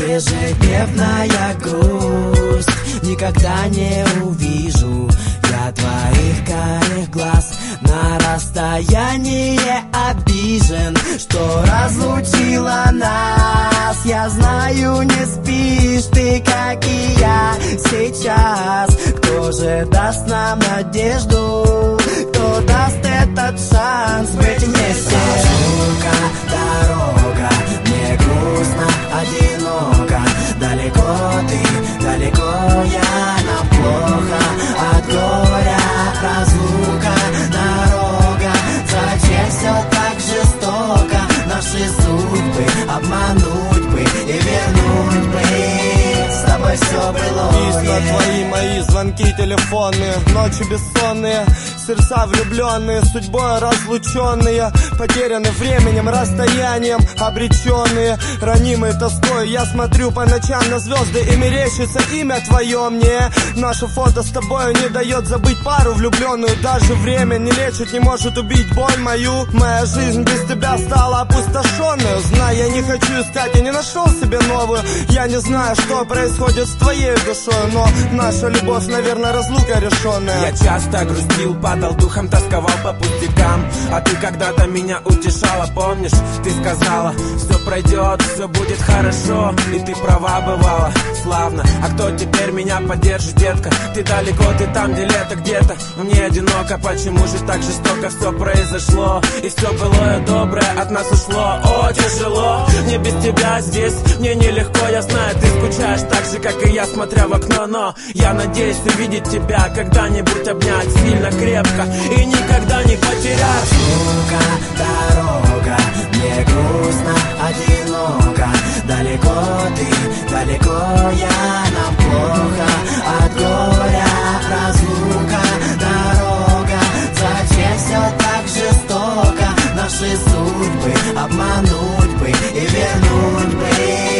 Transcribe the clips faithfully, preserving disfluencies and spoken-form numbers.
ежедневная грусть. Никогда не увижу я твоих карих глаз. На расстоянии обижен, что разлучила нас. Я знаю, не спишь ты, как и я сейчас. Кто же даст нам надежду? Кто даст этот шанс быть вместе? Разлука, дорога, мне грустно, одиноко. Далеко ты, далеко я, нам плохо от горя. Разлука, дорога, зачем все так жестоко? Наши судьбы обмануть бы и вернуть бы. С тобой все было. Письма твои, мои звонки телефонные, ночи бессонные, сердца влюбленные, судьбой разлученные, потеряны временем, расстоянием, обреченные, ранимой тоской. Я смотрю по ночам на звезды, и мерещится имя твое мне. Наше фото с тобой не дает забыть пару влюбленную. Даже время не лечит, не может убить боль мою. Моя жизнь без тебя стала опустошенной. Знаю, я не хочу искать, я не нашел себе новую. Я не знаю, что происходит с твоей душой, но наша любовь, наверное, разлука решенная. Я часто грустил, падал духом, тосковал по пустякам. А ты когда-то меня утешала, помнишь? Ты сказала, все пройдет, все будет хорошо. И ты права бывала, славно. А кто теперь меня поддержит, детка? Ты далеко, ты там, где лето где-то. Мне одиноко, почему же так жестоко все произошло? И все былое доброе от нас ушло. О, тяжело, мне без тебя здесь, мне нелегко. Я знаю, ты скучаешь так же, как и я, смотря в окно. Но я надеюсь увидеть тебя, когда-нибудь обнять сильно, крепко и никогда не потерять. Разлука, дорога, мне грустно, одиноко. Далеко ты, далеко я, нам плохо от горя. Разлука, дорога, зачем все так жестоко? Наши судьбы обмануть бы и вернуть бы.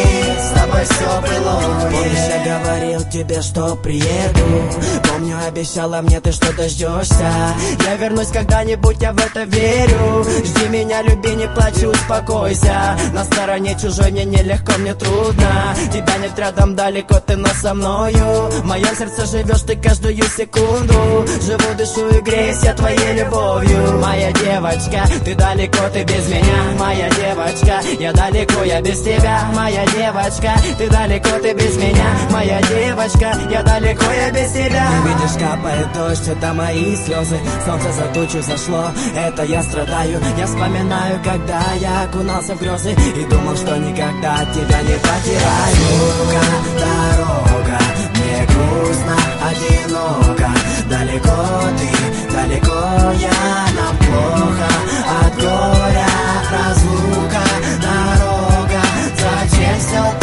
С тобой все было. Помнишь, я говорил тебе, что приеду. Помню, обещала мне ты, что дождешься. Я вернусь когда-нибудь, я в это верю. Жди меня, люби, не плачь, успокойся. На стороне чужой мне нелегко, мне трудно. Тебя нет рядом, далеко ты, но со мною. В моем сердце живешь ты каждую секунду. Живу, дышу и греюсь я твоей любовью. Моя девочка, ты далеко, ты без меня. Моя девочка, я далеко, я без тебя. Моя девочка, ты далеко, ты без меня. Моя девочка, я далеко, я без тебя. Видишь, капает дождь, это мои слезы. Солнце за тучу зашло, это я страдаю. Я вспоминаю, когда я окунался в грезы и думал, что никогда тебя не потеряю. Разлука, дорога, мне грустно, одиноко. Далеко ты, далеко я, нам плохо от горя. Разлука, дорога, зачем все